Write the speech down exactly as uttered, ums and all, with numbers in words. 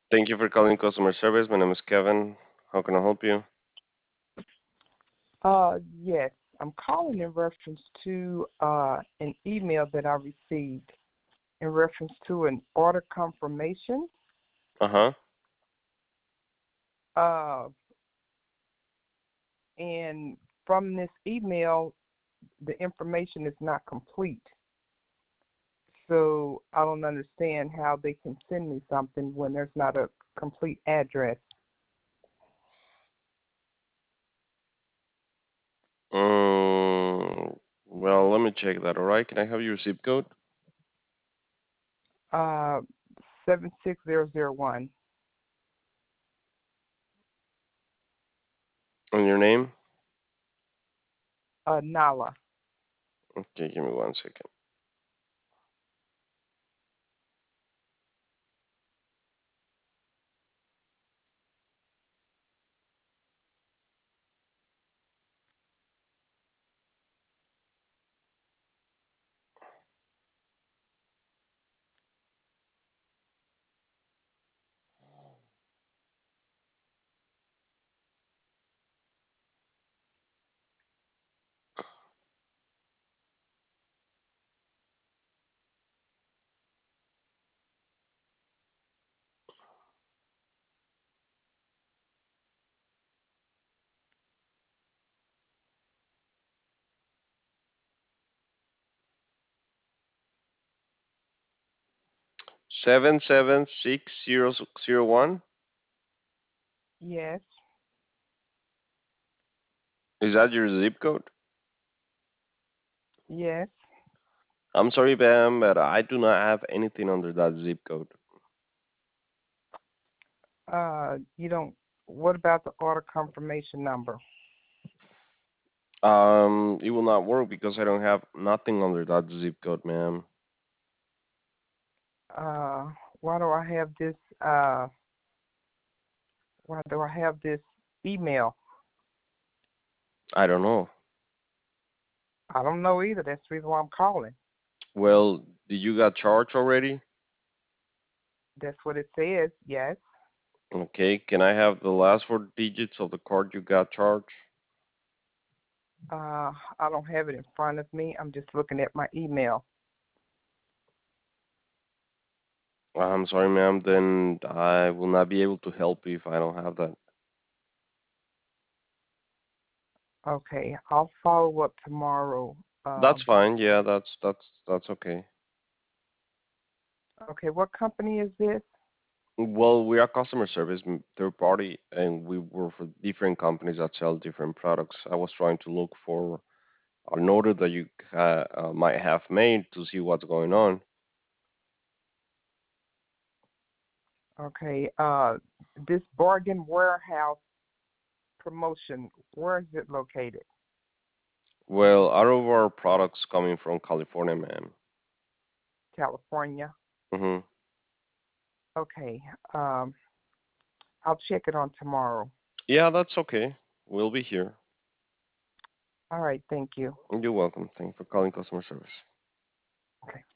Thank you for calling customer service. My name is Kevin. How can I help you? Uh, yes, I'm calling in reference to uh, an email that I received in reference to an order confirmation. Uh huh. Uh, and from this email, the information is not complete. So I don't understand how they can send me something when there's not a complete address. Um, well, let me check that. All right. Can I have your zip code Uh, seven six zero zero one. and your name? Uh, Nala. Okay, give me one second. Seven seven six zero zero one. Yes, Is that your zip code? yes. I'm sorry, Bam, but I do not have anything under that zip code. Uh, you don't. What about the order confirmation number? Um, it will not work because I don't have nothing under that zip code, ma'am. Uh, why do I have this? Uh, why do I have this email? I don't know. I don't know either. That's the reason why I'm calling. Well, did you got charged already? That's what it says. Yes. Okay, can I have the last four digits of the card you got charged? Uh, I don't have it in front of me. I'm just looking at my email. I'm sorry, ma'am. Then I will not be able to help you if I don't have that. Okay, I'll follow up tomorrow. That's Um, fine. Yeah, that's that's that's okay. okay, what company is this? Well, we are customer service m- third party, and we work for different companies that sell different products. I was trying to look for an order that you ha uh, might have made to see what's going on. Okay, uh, this bargain warehouse promotion. Where is it located? Well, out of our products coming from California, ma'am. California. Mm-hmm. Okay, um, I'll check it on tomorrow. Yeah, that's okay. We'll be here. All right, thank you. You're welcome. Thank you for calling customer service. Okay.